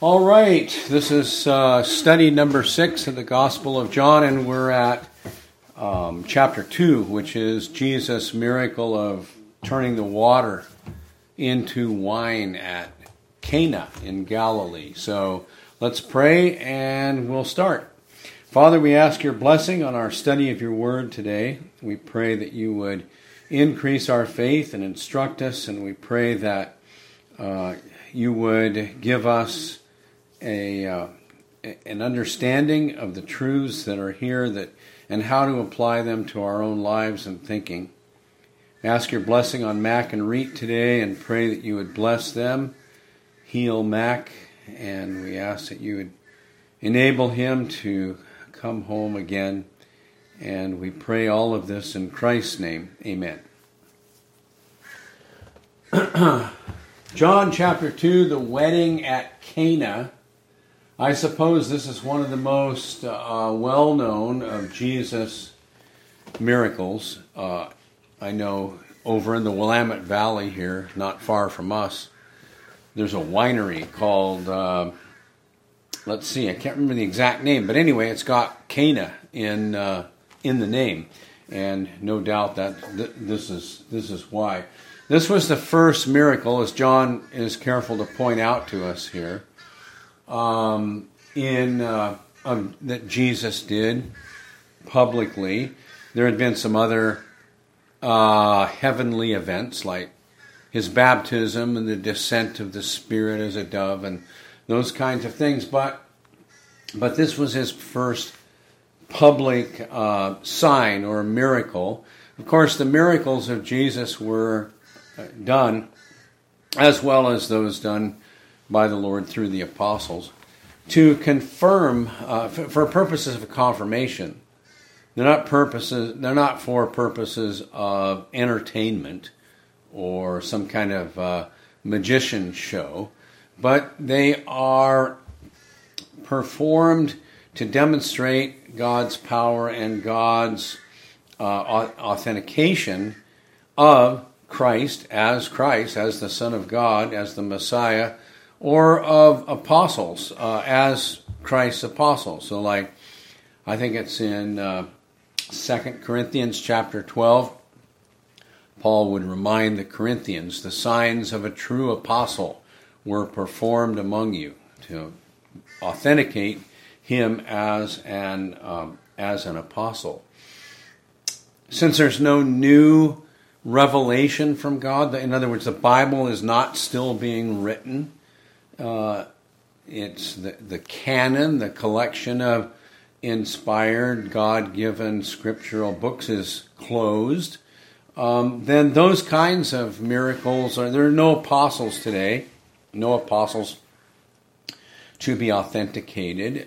All right, this is study number 6 of the Gospel of John, and we're at chapter 2, which is Jesus' miracle of turning the water into wine at Cana in Galilee. So let's pray and we'll start. Father, we ask your blessing on our study of your word today. We pray that you would increase our faith and instruct us, and we pray that you would give us an understanding of the truths that are here and how to apply them to our own lives and thinking. I ask your blessing on Mac and Reet today and pray that you would bless them, heal Mac, and we ask that you would enable him to come home again. And we pray all of this in Christ's name. Amen. John chapter 2, the wedding at Cana. I suppose this is one of the most well-known of Jesus' miracles. I know over in the Willamette Valley here, not far from us, there's a winery called, I can't remember the exact name, but anyway, it's got Cana in the name, and no doubt that this is why. This was the first miracle, as John is careful to point out to us here, that Jesus did publicly. There had been some other heavenly events like his baptism and the descent of the Spirit as a dove and those kinds of things, but this was his first public sign or miracle. Of course, the miracles of Jesus were done as well as those done by the Lord through the apostles to confirm for purposes of confirmation. They're not for purposes of entertainment or some kind of magician show, but they are performed to demonstrate God's power and God's authentication of Christ, as the Son of God, as the Messiah, or of apostles, as Christ's apostles. So I think it's in 2 Corinthians chapter 12, Paul would remind the Corinthians, the signs of a true apostle were performed among you to authenticate him as an apostle. Since there's no new revelation from God, in other words, the Bible is not still being written. It's the canon, the collection of inspired, God-given scriptural books is closed. Then those kinds of miracles, there are no apostles today, no apostles to be authenticated.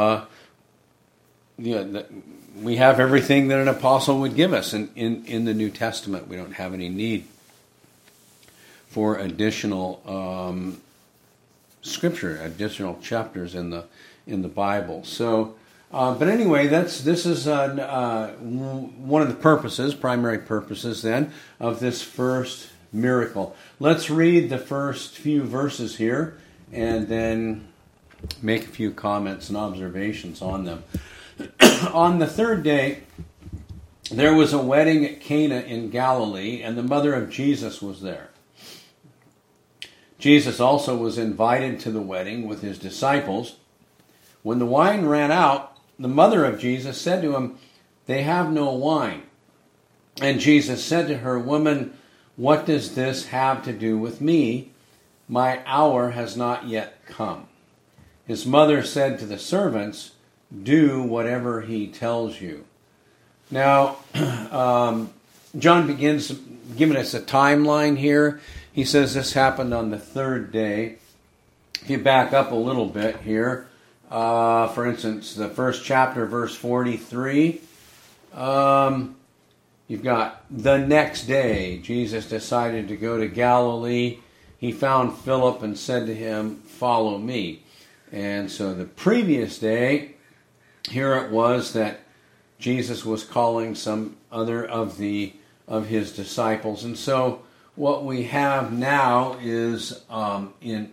We have everything that an apostle would give us in the New Testament. We don't have any need for additional scripture, additional chapters in the Bible. So, but anyway, this is one of the primary purposes then of this first miracle. Let's read the first few verses here and then make a few comments and observations on them. On the third day, there was a wedding at Cana in Galilee, and the mother of Jesus was there. Jesus also was invited to the wedding with his disciples. When the wine ran out, the mother of Jesus said to him, "They have no wine." And Jesus said to her, "Woman, what does this have to do with me? My hour has not yet come." His mother said to the servants, "Do whatever he tells you." Now, John begins giving us a timeline here. He says this happened on the third day. If you back up a little bit here, for instance, the first chapter, verse 43, you've got the next day, Jesus decided to go to Galilee. He found Philip and said to him, "Follow me." And so the previous day, here it was that Jesus was calling some other of his disciples. And so what we have now is in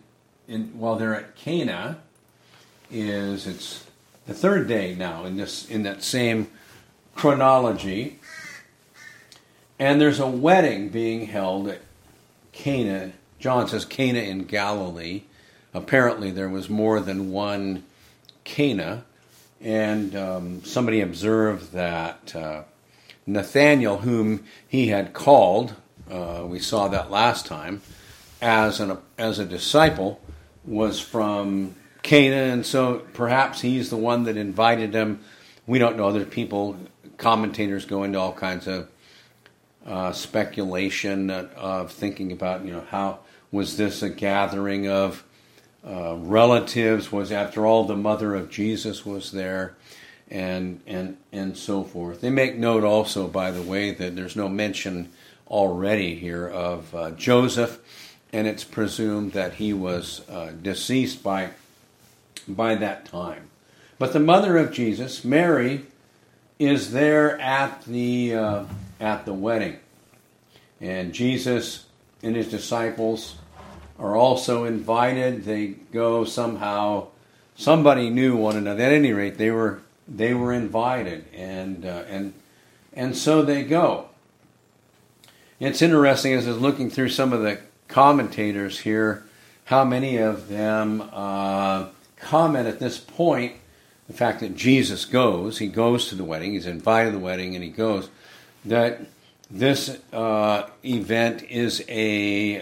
while they're at Cana, it's the third day now in that same chronology, and there's a wedding being held at Cana. John says Cana in Galilee. Apparently, there was more than one Cana, and somebody observed that Nathanael, whom he had called, we saw that last time, as a disciple, was from Cana, and so perhaps he's the one that invited him. We don't know. There's people, commentators go into all kinds of speculation of thinking about, how was this a gathering of relatives? Was, after all, the mother of Jesus was there, and so forth. They make note also, by the way, that there's no mention already here of Joseph, and it's presumed that he was deceased by that time. But the mother of Jesus, Mary, is there at the wedding, and Jesus and his disciples are also invited. They go somehow. Somebody knew one another. At any rate, they were invited, and so they go. It's interesting as I was looking through some of the commentators here, how many of them comment at this point the fact that Jesus goes. He goes to the wedding. He's invited to the wedding, and he goes. That this event is a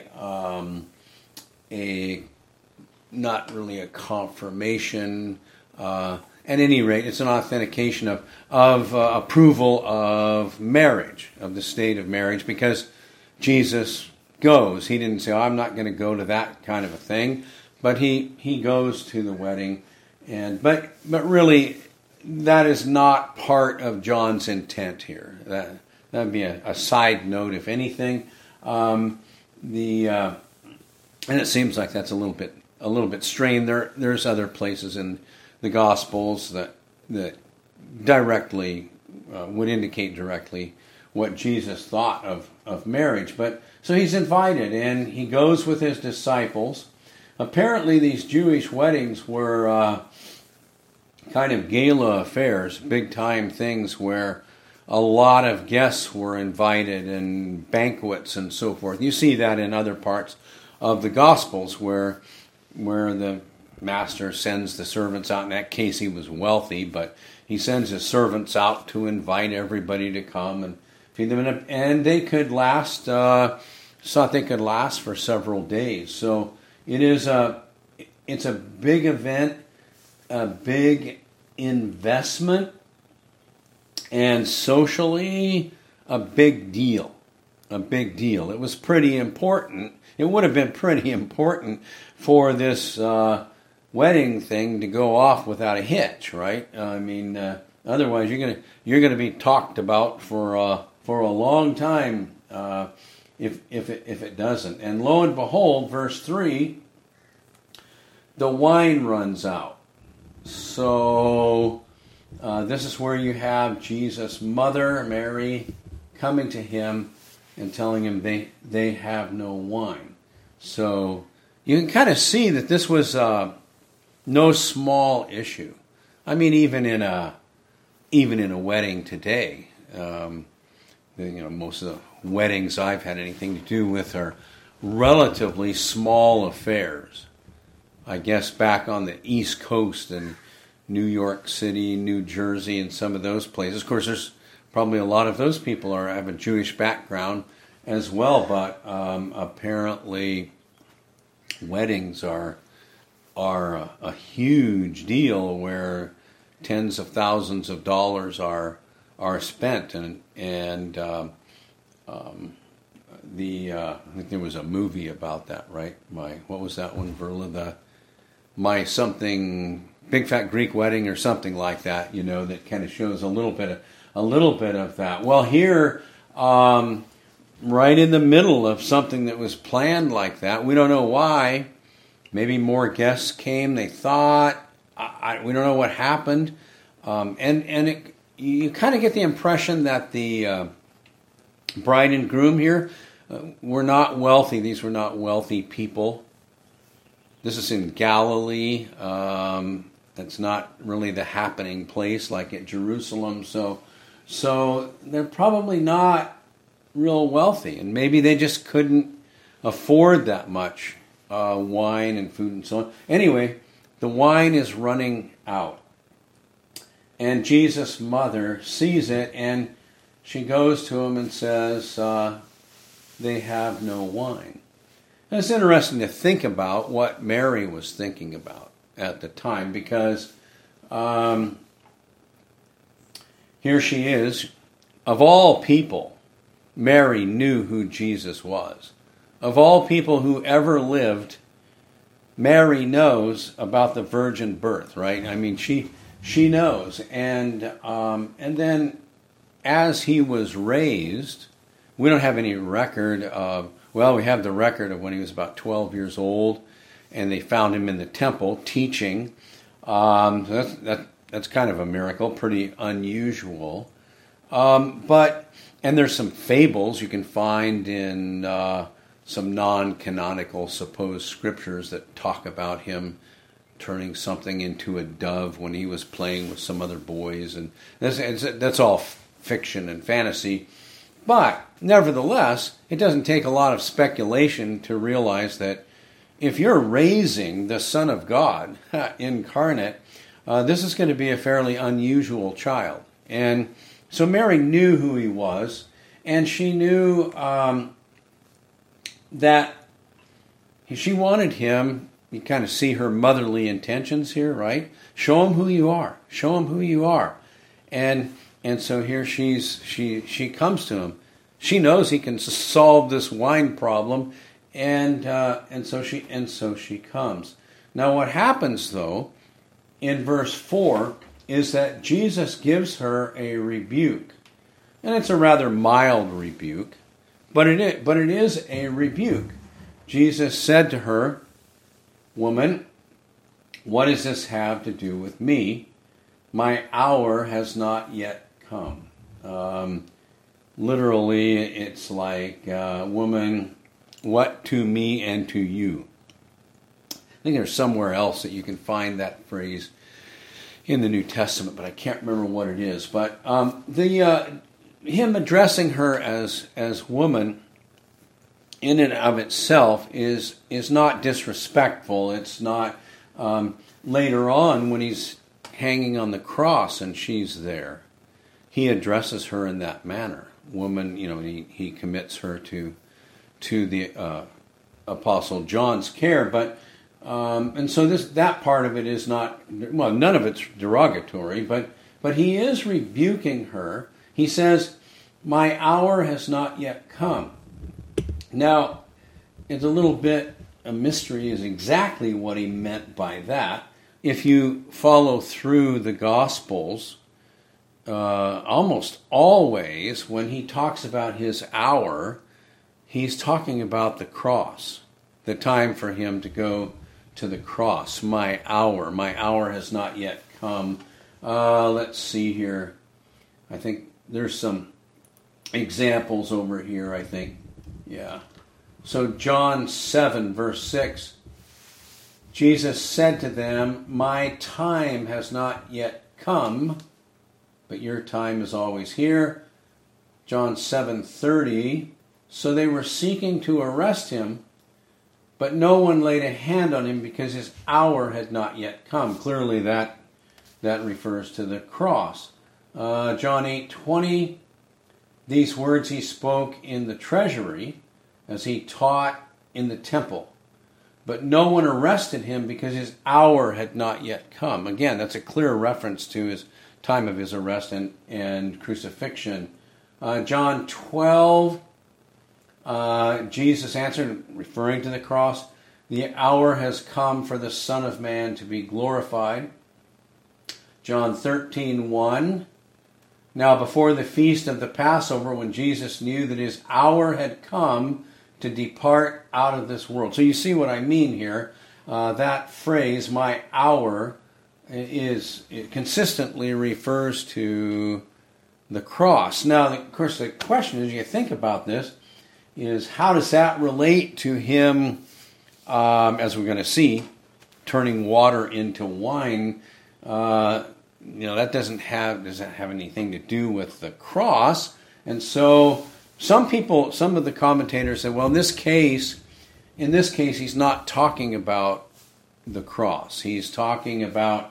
not really a confirmation. At any rate, it's an authentication of approval of marriage, of the state of marriage, because Jesus goes. He didn't say, I'm not going to go to that kind of a thing, but he goes to the wedding, but really that is not part of John's intent here. That would be a side note, if anything. And it seems like that's a little bit strained. There's other places in the Gospels that directly would indicate directly what Jesus thought of marriage. But so he's invited, and he goes with his disciples. Apparently, these Jewish weddings were kind of gala affairs, big-time things where a lot of guests were invited and banquets and so forth. You see that in other parts of the Gospels where the master sends the servants out. In that case, he was wealthy, but he sends his servants out to invite everybody to come and feed them. And they could last, thought they could last for several days. So it's a big event, a big investment, and socially a big deal. A big deal. It was pretty important. It would have been pretty important for this wedding thing to go off without a hitch, right? I mean, otherwise you're gonna be talked about for a long time if it doesn't. And lo and behold, verse 3, the wine runs out. So this is where you have Jesus' mother, Mary, coming to him and telling him they have no wine. So you can kind of see that this was no small issue. I mean, even in a wedding today, most of the weddings I've had anything to do with are relatively small affairs. I guess back on the East Coast in New York City, New Jersey, and some of those places. Of course, there's probably a lot of those people have a Jewish background as well, but apparently weddings are a huge deal where tens of thousands of dollars are spent, and I think there was a movie about that, right? What was that one, Verla? My something Big Fat Greek Wedding or something like that, that kind of shows a little bit of that. Well, here, right in the middle of something that was planned like that, we don't know why. Maybe more guests came. They thought we don't know what happened, you kind of get the impression that the bride and groom here were not wealthy. These were not wealthy people. This is in Galilee. That's not really the happening place like at Jerusalem. So they're probably not real wealthy, and maybe they just couldn't afford that much wine and food and so on. Anyway, the wine is running out. And Jesus' mother sees it, and she goes to him and says, they have no wine. And it's interesting to think about what Mary was thinking about at the time, because here she is. Of all people, Mary knew who Jesus was. Of all people who ever lived, Mary knows about the virgin birth, right? I mean, she knows. And then as he was raised, we don't have any record of, well, we have the record of when he was about 12 years old, and they found him in the temple teaching. That's kind of a miracle, pretty unusual. And there's some fables you can find in some non-canonical supposed scriptures that talk about him turning something into a dove when he was playing with some other boys, and that's all fiction and fantasy. But nevertheless, it doesn't take a lot of speculation to realize that if you're raising the Son of God incarnate, this is going to be a fairly unusual child. And so Mary knew who he was, and she knew that she wanted him. You kind of see her motherly intentions here, right? Show him who you are. Show him who you are. And so here she comes to him. She knows he can solve this wine problem, and so she comes. Now, what happens though in verse 4 is that Jesus gives her a rebuke, and it's a rather mild rebuke, but it is a rebuke. Jesus said to her, "Woman, what does this have to do with me? My hour has not yet come." Literally, it's like, woman, what to me and to you? I think there's somewhere else that you can find that phrase in the New Testament, but I can't remember what it is. But him addressing her as woman in and of itself is not disrespectful. It's not later on when he's hanging on the cross and she's there. He addresses her in that manner. Woman, he commits her to the Apostle John's care, but and so that part of it is not, well, none of it's derogatory, but he is rebuking her. He says, "My hour has not yet come." Now, it's a little bit a mystery is exactly what he meant by that. If you follow through the Gospels, almost always when he talks about his hour, he's talking about the cross, the time for him to go to the cross. My hour has not yet come. Let's see here. I think there's some examples over here, I think. Yeah. So John 7, verse 6, Jesus said to them, "My time has not yet come, but your time is always here." John 7:30, so they were seeking to arrest him, but no one laid a hand on him because his hour had not yet come. Clearly that refers to the cross. John 8:20, these words he spoke in the treasury as he taught in the temple. But no one arrested him because his hour had not yet come. Again, that's a clear reference to his time of his arrest and crucifixion. John 12, Jesus answered, referring to the cross, "The hour has come for the Son of Man to be glorified." John 13:1, now before the feast of the Passover, when Jesus knew that his hour had come to depart out of this world. So you see what I mean here. That phrase, "my hour," it consistently refers to the cross. Now, of course, the question as you think about this is, how does that relate to him as we're going to see, turning water into wine, that doesn't have anything to do with the cross. And so some of the commentators say, well, in this case, he's not talking about the cross. He's talking about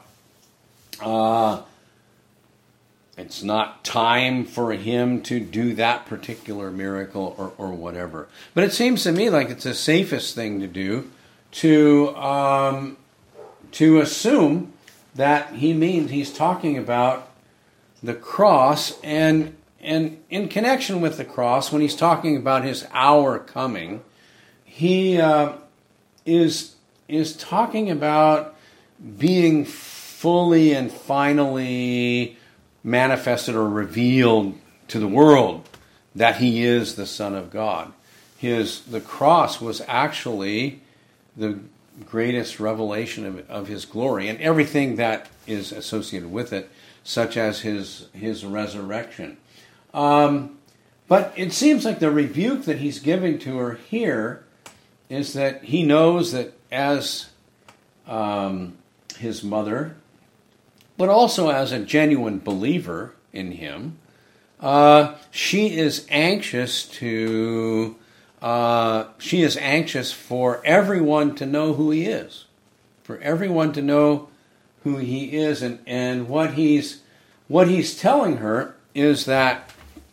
it's not time for him to do that particular miracle or whatever. But it seems to me like it's the safest thing to do to assume that he's talking about the cross, and in connection with the cross, when he's talking about his hour coming, he is talking about being fully and finally manifested or revealed to the world that he is the Son of God. The cross was actually the greatest revelation of his glory and everything that is associated with it, such as his resurrection. But it seems like the rebuke that he's giving to her here is that he knows that as his mother, but also as a genuine believer in him, she is anxious for everyone to know who he is, and what he's telling her is that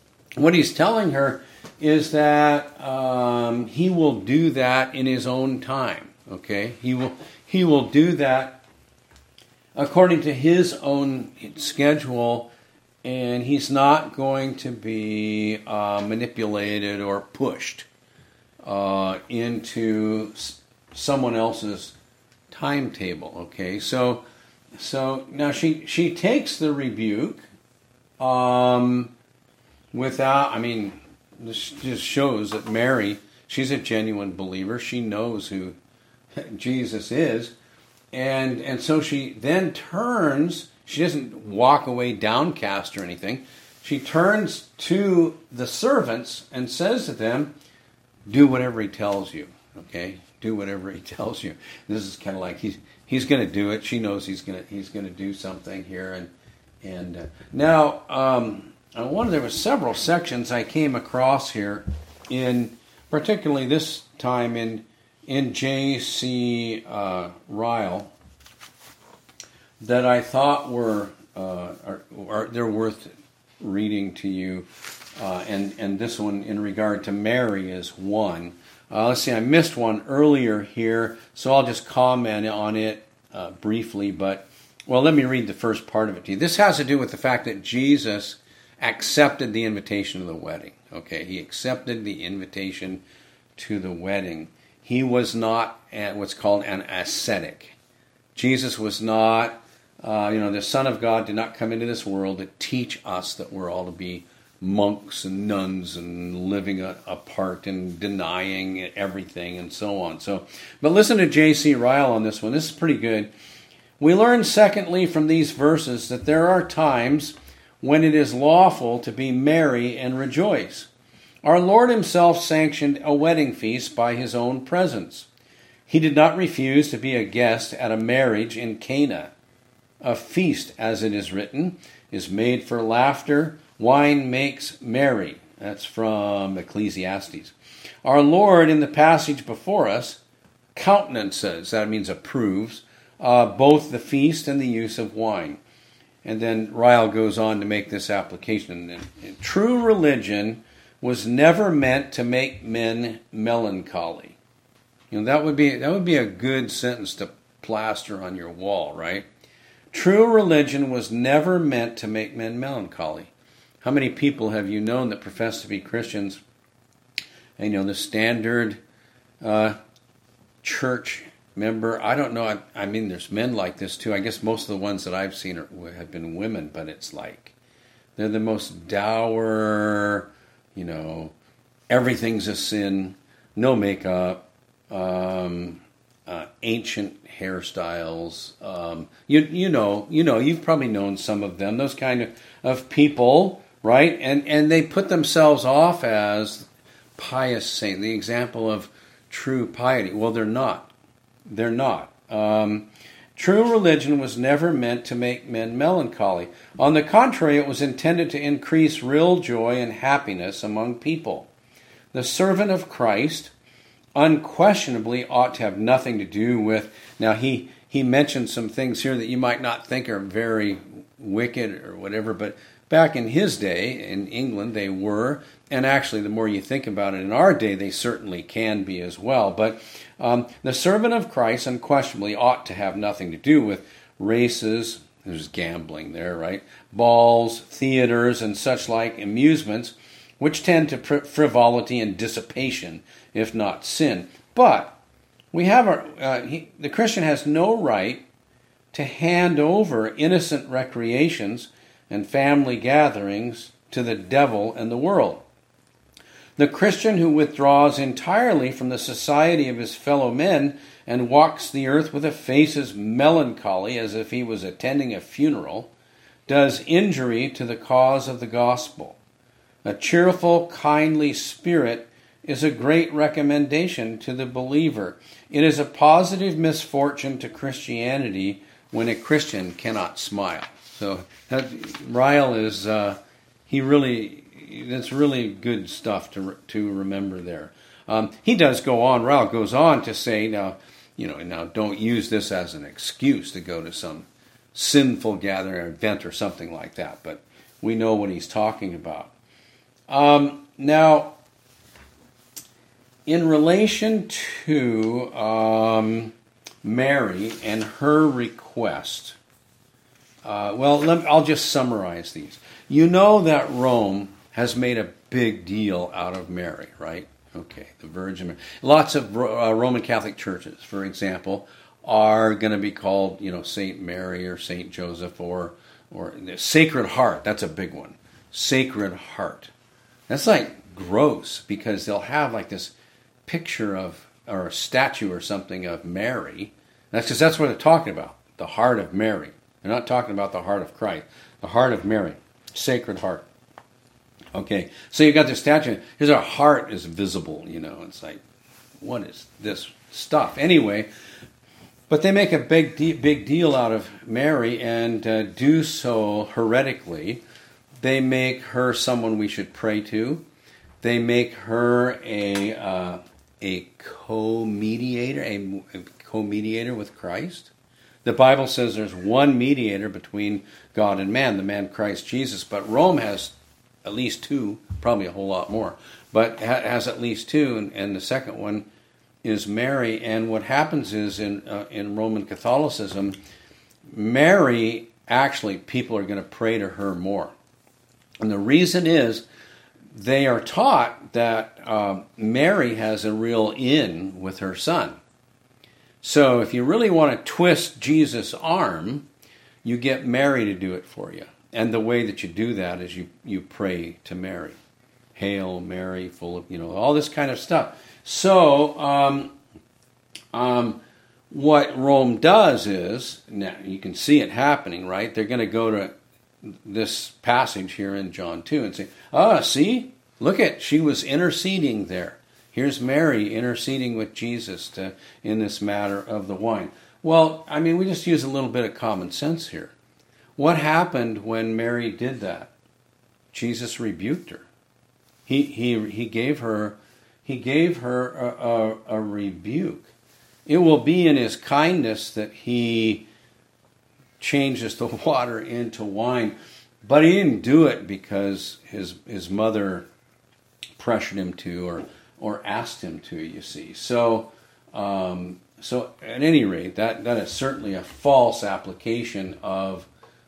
he will do that in his own time. Okay, he will do that according to his own schedule, and he's not going to be manipulated or pushed into someone else's timetable. Okay, so now she takes the rebuke without. I mean, this just shows that Mary, she's a genuine believer. She knows who Jesus is. And so she then turns, she doesn't walk away downcast or anything. She turns to the servants and says to them, do whatever he tells you, okay? Do whatever he tells you. This is kind of like he's going to do it. She knows he's going to do something here. And now, there were several sections I came across here, particularly this time in J.C. Ryle, that I thought they're worth reading to you, and this one in regard to Mary is one. Let's see, I missed one earlier here, so I'll just comment on it briefly. But let me read the first part of it to you. This has to do with the fact that Jesus accepted the invitation to the wedding. Okay, he accepted the invitation to the wedding. He was not what's called an ascetic. Jesus was not, the Son of God did not come into this world to teach us that we're all to be monks and nuns and living apart and denying everything and so on. But listen to J.C. Ryle on this one. This is pretty good. We learn, secondly, from these verses that there are times when it is lawful to be merry and rejoice. Our Lord himself sanctioned a wedding feast by his own presence. He did not refuse to be a guest at a marriage in Cana. A feast, as it is written, is made for laughter. Wine makes merry. That's from Ecclesiastes. Our Lord, in the passage before us, countenances, that means approves, both the feast and the use of wine. And then Ryle goes on to make this application. True religion was never meant to make men melancholy. That would be a good sentence to plaster on your wall, right? True religion was never meant to make men melancholy. How many people have you known that profess to be Christians? And the standard church member, I don't know, I mean, there's men like this too. I guess most of the ones that I've seen have been women, but it's like they're the most dour, everything's a sin, no makeup, ancient hairstyles. You've probably known some of them, those kind of people, right? And they put themselves off as pious saints, the example of true piety. Well, they're not. They're not. True religion was never meant to make men melancholy. On the contrary, it was intended to increase real joy and happiness among people. The servant of Christ unquestionably ought to have nothing to do with... Now, he mentioned some things here that you might not think are very wicked or whatever, but back in his day, in England, they were, and actually the more you think about it in our day, they certainly can be as well. But the servant of Christ unquestionably ought to have nothing to do with races, there's gambling there, right? Balls, theaters, and such like amusements, which tend to frivolity and dissipation, if not sin. But we have the Christian has no right to hand over innocent recreations and family gatherings to the devil and the world. The Christian who withdraws entirely from the society of his fellow men and walks the earth with a face as melancholy as if he was attending a funeral does injury to the cause of the gospel. A cheerful, kindly spirit is a great recommendation to the believer. It is a positive misfortune to Christianity when a Christian cannot smile. So Ryle is that's really good stuff to remember there. He does go on. Ryle goes on to say, now don't use this as an excuse to go to some sinful gathering or event or something like that. But we know what he's talking about. Now, in relation to Mary and her request, I'll just summarize these. You know that Rome has made a big deal out of Mary, right? Okay, the Virgin Mary. Lots of Roman Catholic churches, for example, are going to be called, Saint Mary or Saint Joseph or Sacred Heart. That's a big one. Sacred Heart. That's like gross because they'll have like this picture of or a statue or something of Mary. That's because that's what they're talking about. The heart of Mary. They're not talking about the heart of Christ. The heart of Mary. Sacred Heart. Okay, so you got this statue. Here's our heart is visible, It's like, what is this stuff? Anyway, but they make a big deal out of Mary and do so heretically. They make her someone we should pray to. They make her a co-mediator with Christ. The Bible says there's one mediator between God and man, the man Christ Jesus. But Rome has at least two, probably a whole lot more, but has at least two, and the second one is Mary. And what happens is in Roman Catholicism, Mary, actually, people are going to pray to her more. And the reason is they are taught that Mary has a real in with her son. So if you really want to twist Jesus' arm, you get Mary to do it for you. And the way that you do that is you pray to Mary. Hail Mary, full of, all this kind of stuff. So what Rome does is, now you can see it happening, right? They're going to go to this passage here in John 2 and say, see? Look she was interceding there. Here's Mary interceding with Jesus in this matter of the wine. Well, we just use a little bit of common sense here. What happened when Mary did that? Jesus rebuked her. He gave her a rebuke. It will be in his kindness that he changes the water into wine, but he didn't do it because his mother pressured him to or asked him to. You see, so at any rate, that is certainly a false application of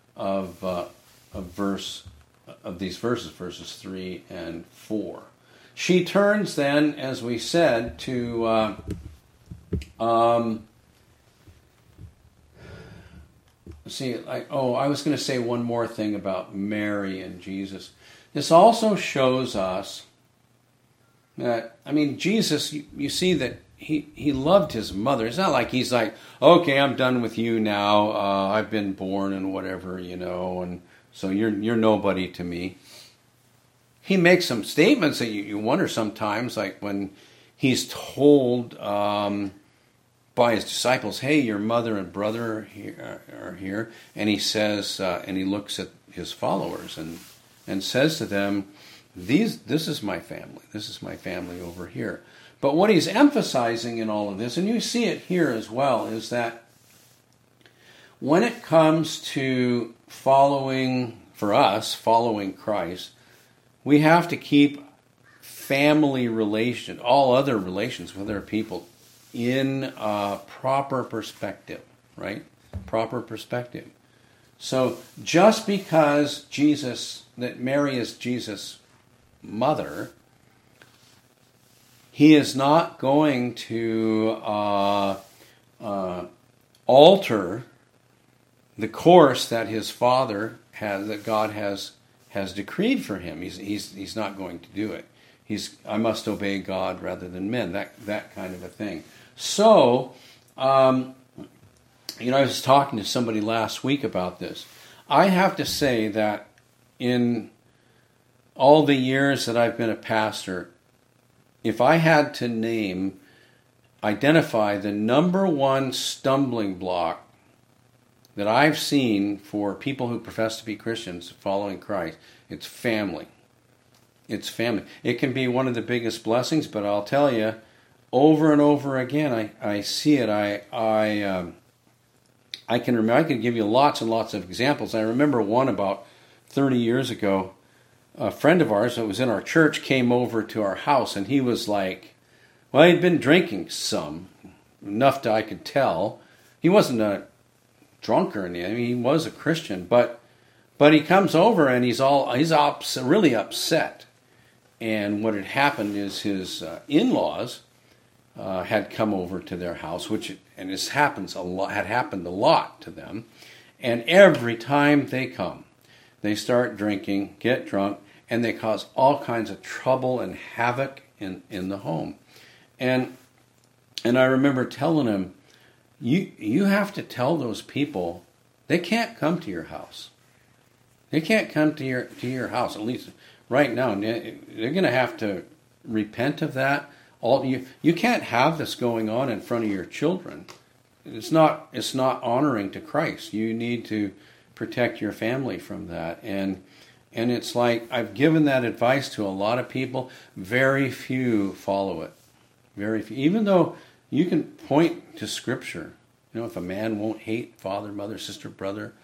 these verses 3 and 4. She turns then, as we said, to I was going to say one more thing about Mary and Jesus. This also shows us that, Jesus, you see that he loved his mother. It's not like he's like, okay, I'm done with you now. I've been born and whatever, and so you're nobody to me. He makes some statements that you wonder sometimes, like when he's told by his disciples, "Hey, your mother and brother are here," and he says, and he looks at his followers and says to them, "This is my family. This is my family over here." But what he's emphasizing in all of this, and you see it here as well, is that when it comes to following Christ, we have to keep family relation, all other relations with other people, in a proper perspective, right? Proper perspective. So just because that Mary is Jesus' mother, he is not going to alter the course that his father has, that God has decreed for him. He's not going to do it. I must obey God rather than men. That kind of a thing. So, I was talking to somebody last week about this. I have to say that in all the years that I've been a pastor, if I had to identify the number one stumbling block that I've seen for people who profess to be Christians following Christ, it's family. It's family. It can be one of the biggest blessings, but I'll tell you, over and over again, I see it. I can remember. I could give you lots and lots of examples. I remember one about 30 years ago. A friend of ours that was in our church came over to our house, and he was like, well, he'd been drinking some, enough that I could tell. He wasn't a drunk or anything. I mean, he was a Christian, but he comes over and he's really upset. And what had happened is his in-laws had come over to their house, and this happens a lot, had happened a lot to them. And every time they come, they start drinking, get drunk, and they cause all kinds of trouble and havoc in the home. And I remember telling him, you have to tell those people they can't come to your house. They can't come to your house, at least right now. They're going to have to repent of that. You can't have this going on in front of your children. It's not honoring to Christ. You need to protect your family from that. And it's like I've given that advice to a lot of people. Very few follow it. Very few. Even though you can point to Scripture. If a man won't hate father, mother, sister, brother,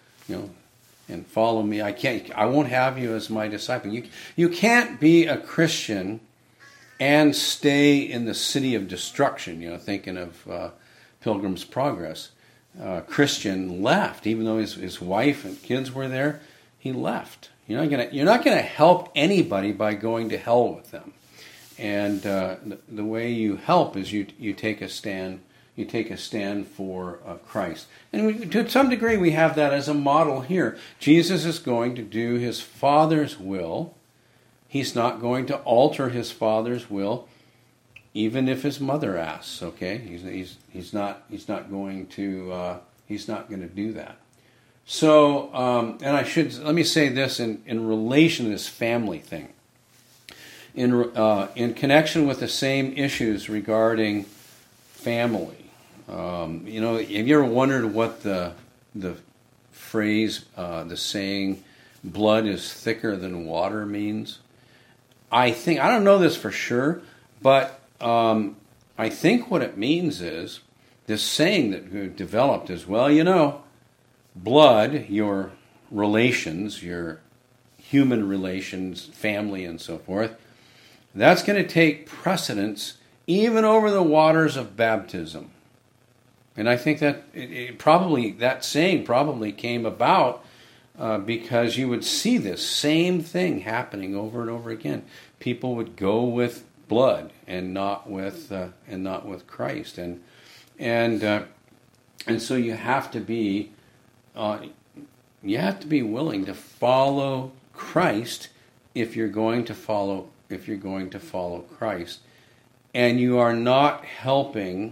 and follow me, I won't have you as my disciple. You can't be a Christian and stay in the city of destruction. Thinking of Pilgrim's Progress. Christian left, even though his wife and kids were there. He left. You're not gonna help anybody by going to hell with them. And the way you help is you take a stand. You take a stand for Christ. And to some degree we have that as a model here. Jesus is going to do his Father's will. He's not going to alter his Father's will, even if his mother asks. Okay, he's not going to do that. So, and let me say this in relation to this family thing. In connection with the same issues regarding family. Have you ever wondered what the phrase, the saying, blood is thicker than water means? I don't know this for sure, but I think what it means is, this saying that developed is, blood, your relations, your human relations, family and so forth, that's going to take precedence even over the waters of baptism. And I think that that saying probably came about because you would see this same thing happening over and over again. People would go with blood and not with Christ, and so you have to be willing to follow Christ if you're going to follow Christ, and you are not helping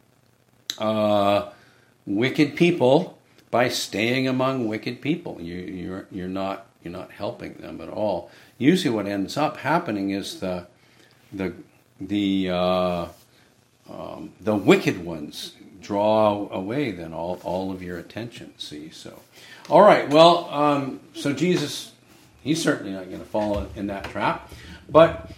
wicked people by staying among wicked people. You're not helping them at all. Usually, what ends up happening is the wicked ones draw away then all of your attention. See, so all right. Well, so Jesus, he's certainly not going to fall in that trap, but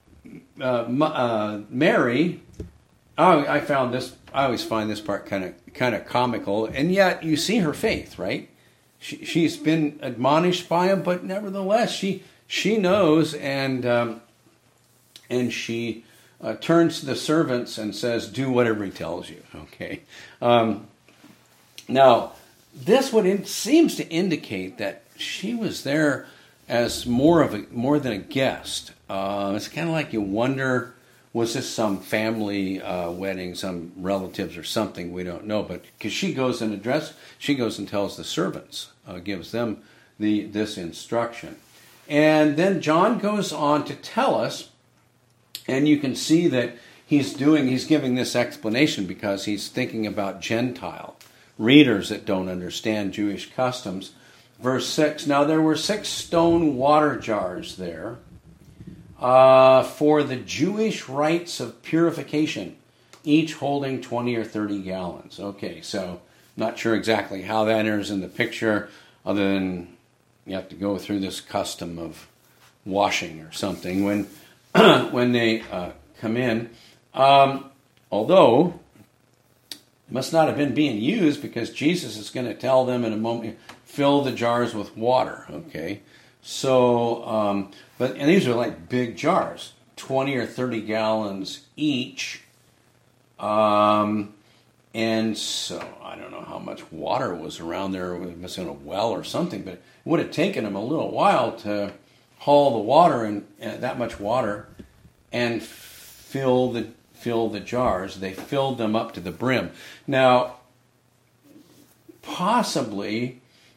Mary. I found this. I always find this part kind of comical, and yet you see her faith, right? She's been admonished by him, but nevertheless, she knows, and she turns to the servants and says, "Do whatever he tells you." Okay. Now, this seems to indicate that she was there as more than a guest. It's kind of like you wonder, was this some family wedding, some relatives or something? We don't know, but because she goes and tells the servants, gives them this instruction, and then John goes on to tell us, and you can see that he's giving this explanation because he's thinking about Gentile readers that don't understand Jewish customs. Verse 6, now there were 6 stone water jars there for the Jewish rites of purification, each holding 20 or 30 gallons. Okay, so not sure exactly how that enters in the picture, other than you have to go through this custom of washing or something when they come in. Although it must not have been being used, because Jesus is going to tell them in a moment, fill the jars with water. Okay, so and these are like big jars, 20 or 30 gallons each. And so I don't know how much water was around there. It was in a well or something, but it would have taken them a little while to haul the water and that much water and fill the jars. They filled them up to the brim. Now, possibly,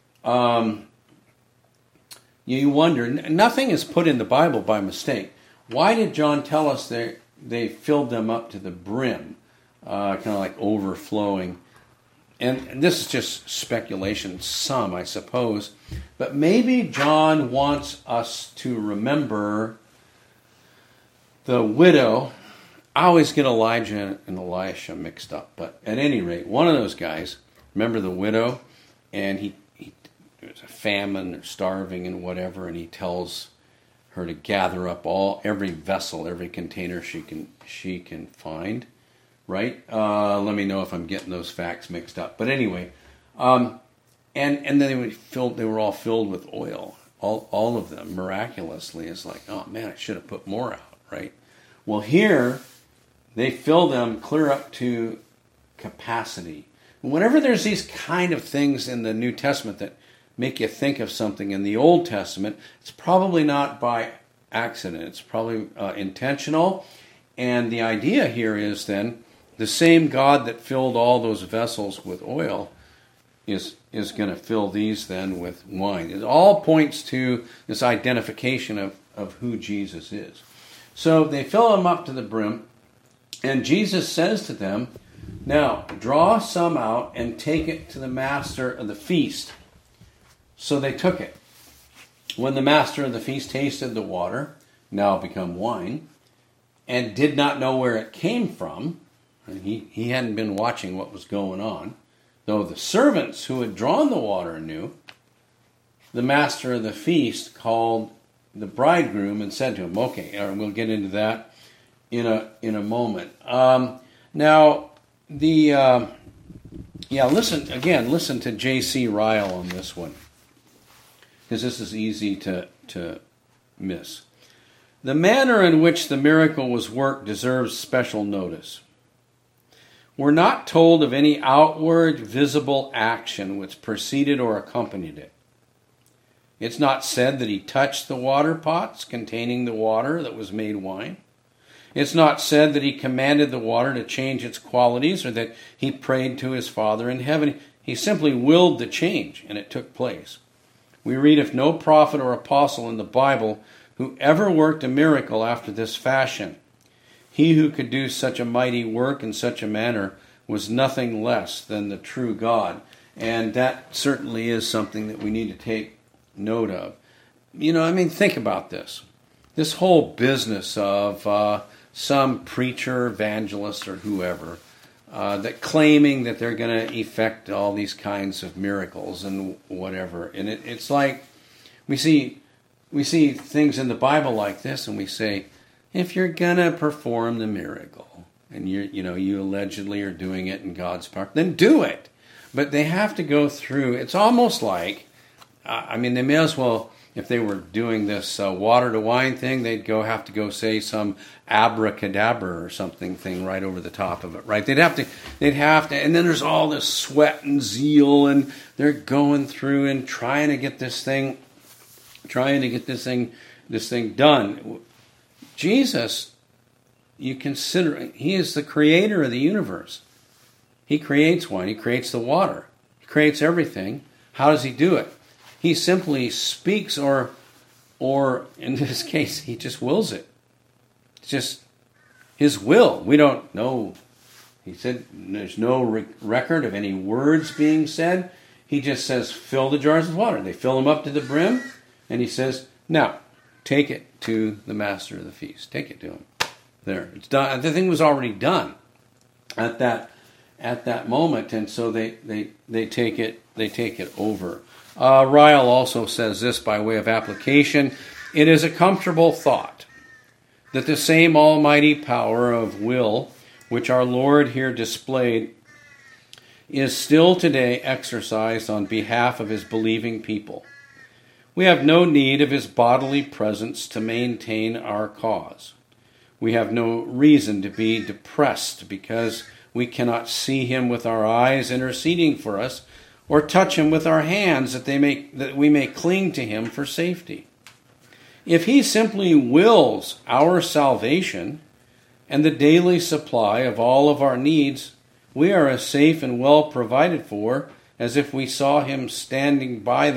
you wonder, nothing is put in the Bible by mistake. Why did John tell us they filled them up to the brim? Kind of like overflowing. And this is just speculation, I suppose. But maybe John wants us to remember the widow. I always get Elijah and Elisha mixed up. But at any rate, one of those guys, remember the widow? And he there's a famine or starving and whatever, and he tells her to gather up every vessel, every container she can find. Right? Let me know if I'm getting those facts mixed up. But anyway, and then they were all filled with oil. All of them, miraculously. It's like, oh man, I should have put more out, right? Well, here, they fill them clear up to capacity. Whenever there's these kind of things in the New Testament that make you think of something in the Old Testament, it's probably not by accident. It's probably intentional. And the idea here is then, the same God that filled all those vessels with oil is going to fill these then with wine. It all points to this identification of who Jesus is. So they fill them up to the brim, and Jesus says to them, now draw some out and take it to the master of the feast. So they took it. When the master of the feast tasted the water, now become wine, and did not know where it came from, and he hadn't been watching what was going on, though the servants who had drawn the water knew, the master of the feast called the bridegroom and said to him, okay, we'll get into that in a moment. Now, listen to J.C. Ryle on this one, because this is easy to miss. The manner in which the miracle was worked deserves special notice. We're not told of any outward, visible action which preceded or accompanied it. It's not said that he touched the water pots containing the water that was made wine. It's not said that he commanded the water to change its qualities or that he prayed to his Father in heaven. He simply willed the change, and it took place. We read of no prophet or apostle in the Bible who ever worked a miracle after this fashion. He who could do such a mighty work in such a manner was nothing less than the true God. And that certainly is something that we need to take note of. Think about this. This whole business of some preacher, evangelist, or whoever that claiming that they're going to effect all these kinds of miracles and whatever. And it's like we see things in the Bible like this, and we say, if you're going to perform the miracle, and you allegedly are doing it in God's power, then do it. But they have to go through. It's almost like, they may as well. If they were doing this water to wine thing, they'd have to go say some abracadabra or something thing right over the top of it, right? They'd have to, and then there's all this sweat and zeal, and they're going through and trying to get this thing done. Jesus, you consider, he is the creator of the universe. He creates wine, he creates the water, he creates everything. How does he do it? He simply speaks, or in this case, he just wills it. It's just his will. We don't know. He said there's no record of any words being said. He just says, fill the jars with water. They fill them up to the brim, and he says, now, take it to the master of the feast. Take it to him. There, it's done. The thing was already done at that moment, and so they take it over. Ryle also says this by way of application: it is a comfortable thought that the same almighty power of will which our Lord here displayed is still today exercised on behalf of his believing people. We have no need of his bodily presence to maintain our cause. We have no reason to be depressed because we cannot see him with our eyes interceding for us, or touch him with our hands that we may cling to him for safety. If he simply wills our salvation and the daily supply of all of our needs, we are as safe and well provided for as if we saw him standing by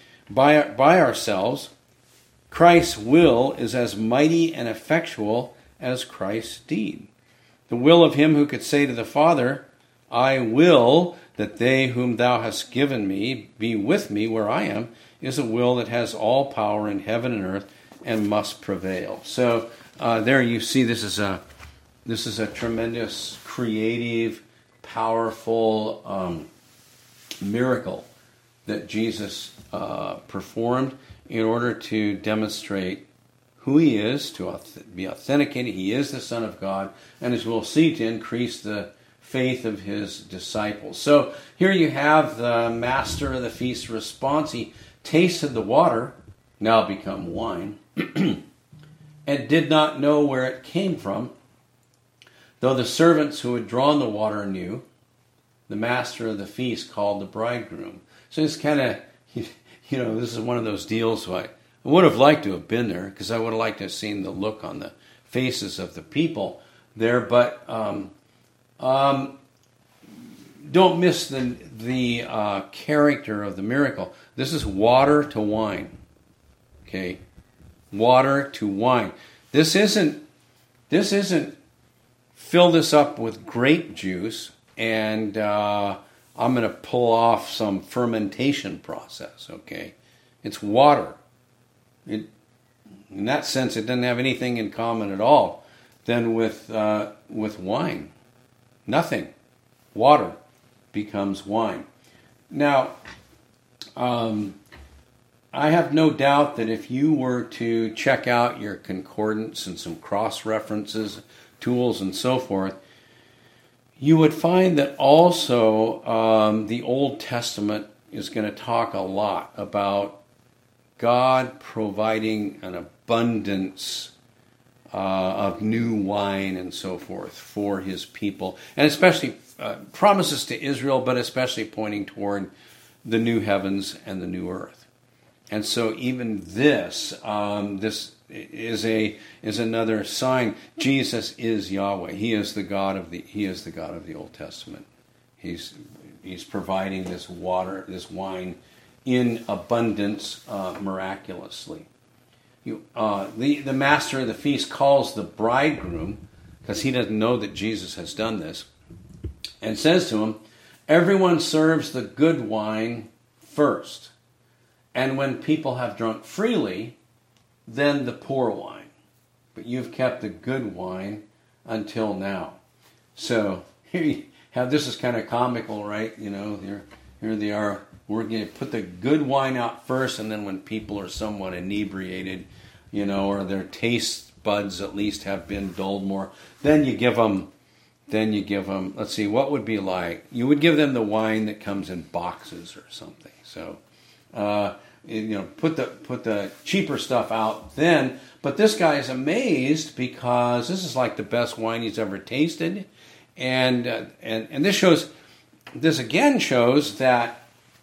ourselves. Christ's will is as mighty and effectual as Christ's deed. The will of him who could say to the Father, I will that they whom thou hast given me be with me where I am, is a will that has all power in heaven and earth and must prevail. So there you see this is a tremendous, creative, powerful miracle that Jesus performed in order to demonstrate who he is, to be authenticated. He is the Son of God, and as we'll see, to increase the faith of his disciples. So here you have the master of the feast response. He tasted the water, now become wine, and did not know where it came from, though the servants who had drawn the water knew. The master of the feast called the bridegroom. So it's kind of, this is one of those deals where I would have liked to have been there, because I would have liked to have seen the look on the faces of the people there, but don't miss the character of the miracle. This is water to wine. Okay, water to wine. This isn't fill this up with grape juice and I'm going to pull off some fermentation process. Okay, it's water. In that sense, it doesn't have anything in common at all then with wine. Nothing. Water becomes wine. Now, I have no doubt that if you were to check out your concordance and some cross-references, tools, and so forth, you would find that also the Old Testament is going to talk a lot about God providing an abundance of new wine and so forth for his people, and especially promises to Israel, but especially pointing toward the new heavens and the new earth. And so even this is another sign. Jesus is Yahweh. He is the God of the Old Testament. He's providing this water, this wine, in abundance miraculously. The master of the feast calls the bridegroom, because he doesn't know that Jesus has done this, and says to him, everyone serves the good wine first, and when people have drunk freely, then the poor wine. But you've kept the good wine until now. So here have, this is kind of comical, right? Here they are. We're going to put the good wine out first, and then when people are somewhat inebriated, or their taste buds at least have been dulled more, then you give them, let's see, what would be like? You would give them the wine that comes in boxes or something. So, put the cheaper stuff out then. But this guy is amazed because this is like the best wine he's ever tasted, and this again shows that,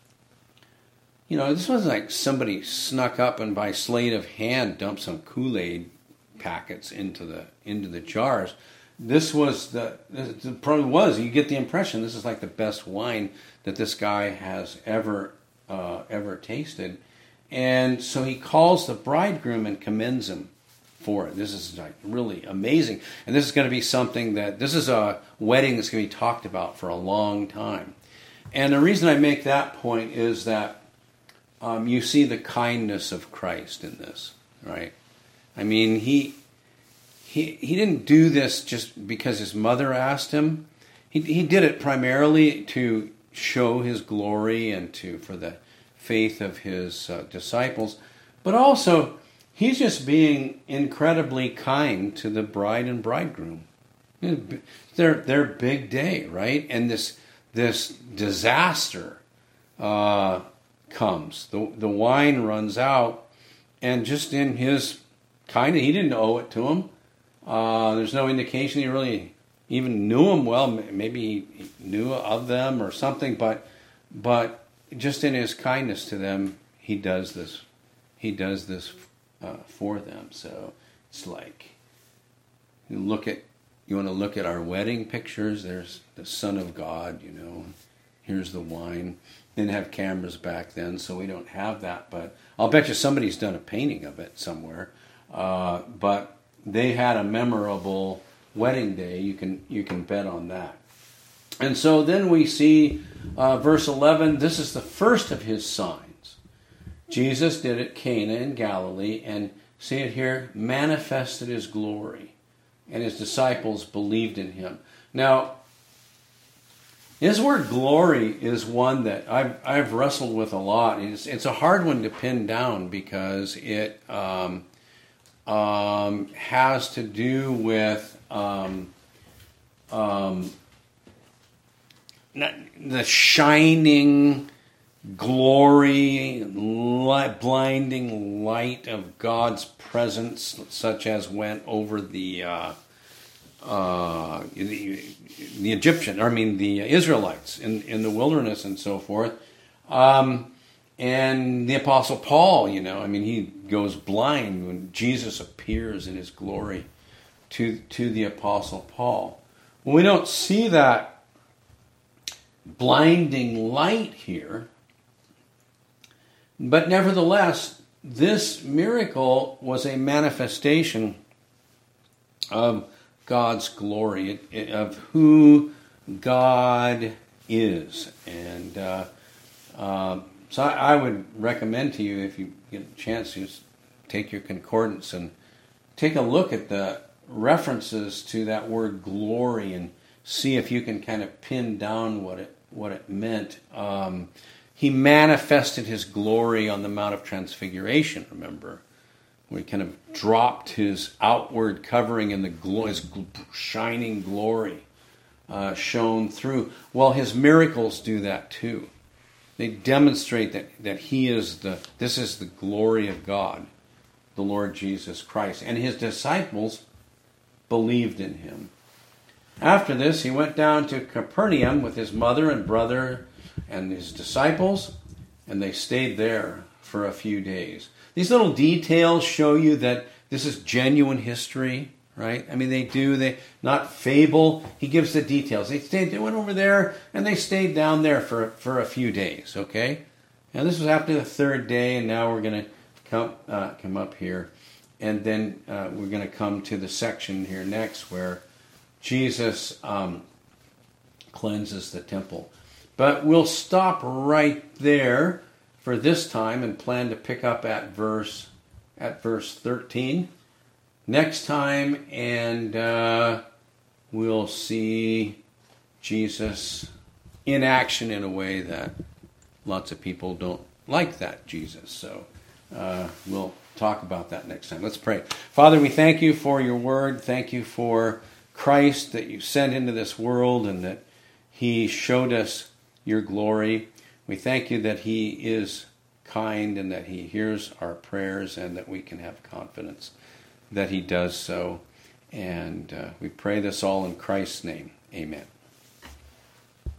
this wasn't like somebody snuck up and by sleight of hand dumped some Kool-Aid packets into the jars. This was the problem was, you get the impression this is like the best wine that this guy has ever tasted. And so he calls the bridegroom and commends him for it. This is like really amazing. And this is going to be something this is a wedding that's going to be talked about for a long time. And the reason I make that point is that you see the kindness of Christ in this, right? I mean, he didn't do this just because his mother asked him. He did it primarily to show his glory and for the faith of his disciples, but also he's just being incredibly kind to the bride and bridegroom. Their big day, right? And this disaster comes. The wine runs out, and just in his kindness, he didn't owe it to him. There's no indication he really even knew them well. Maybe he knew of them or something, but just in his kindness to them, he does this. He does this for them. So it's like you want to look at our wedding pictures. There's the Son of God. Here's the wine. Didn't have cameras back then, so we don't have that. But I'll bet you somebody's done a painting of it somewhere. But they had a memorable wedding day. You can bet on that. And so then we see verse 11. This is the first of his signs. Jesus did at Cana in Galilee, and see it here, manifested his glory, and his disciples believed in him. Now, his word glory is one that I've wrestled with a lot. It's a hard one to pin down because it has to do with the shining glory, blinding light of God's presence, such as went over the Israelites in the wilderness and so forth. And the Apostle Paul, he goes blind when Jesus appears in his glory to the Apostle Paul. Well, we don't see that blinding light here, but nevertheless, this miracle was a manifestation of God's glory, of who God is. And so I would recommend to you, if you get a chance, to just take your concordance and take a look at the references to that word glory and see if you can kind of pin down what it meant. He manifested his glory on the Mount of Transfiguration, remember, where he kind of dropped his outward covering and his shining glory shone through. Well, his miracles do that too. They demonstrate that this is the glory of God, the Lord Jesus Christ. And his disciples believed in him. After this, he went down to Capernaum with his mother and brother and his disciples, and they stayed there for a few days. These little details show you that this is genuine history, right? I mean, they not fable. He gives the details. They went over there and they stayed down there for a few days, okay? And this was after the third day, and now we're going to come up here, and then we're going to come to the section here next where Jesus cleanses the temple. But we'll stop right there for this time and plan to pick up at verse 13 next time, and we'll see Jesus in action in a way that lots of people don't like that Jesus. So we'll talk about that next time. Let's pray. Father, we thank you for your word. Thank you for Christ that you sent into this world and that he showed us your glory. We thank you that he is kind and that he hears our prayers and that we can have confidence that he does so. And we pray this all in Christ's name. Amen.